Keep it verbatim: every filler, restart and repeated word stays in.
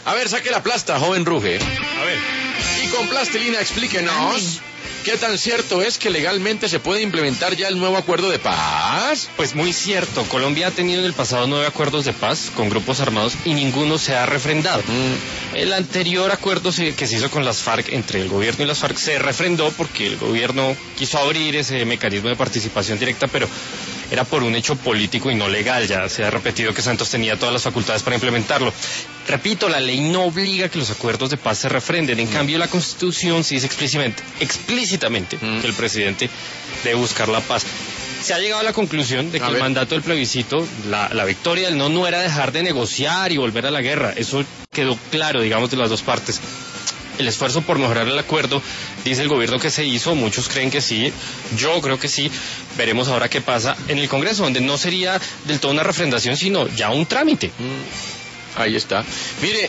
A ver, saque la plasta, joven Ruge. A ver. Y con plastilina explíquenos... ¿Qué tan cierto es que legalmente se puede implementar ya el nuevo acuerdo de paz? Pues muy cierto. Colombia ha tenido en el pasado nueve acuerdos de paz con grupos armados y ninguno se ha refrendado. Mm. El anterior acuerdo que se hizo con las FARC, entre el gobierno y las FARC, se refrendó porque el gobierno quiso abrir ese mecanismo de participación directa, pero era por un hecho político y no legal. Ya se ha repetido que Santos tenía todas las facultades para implementarlo. Repito, la ley no obliga que los acuerdos de paz se refrenden. En mm. cambio, la Constitución sí dice explícitamente, explícitamente mm. que el presidente debe buscar la paz. Se ha llegado a la conclusión de que a el ver. mandato del plebiscito, la, la victoria del no, no era dejar de negociar y volver a la guerra. Eso quedó claro, digamos, de las dos partes. El esfuerzo por mejorar el acuerdo, dice el gobierno que se hizo, muchos creen que sí, yo creo que sí. Veremos ahora qué pasa en el Congreso, donde no sería del todo una refrendación, sino ya un trámite. Mm. Ahí está. Mire,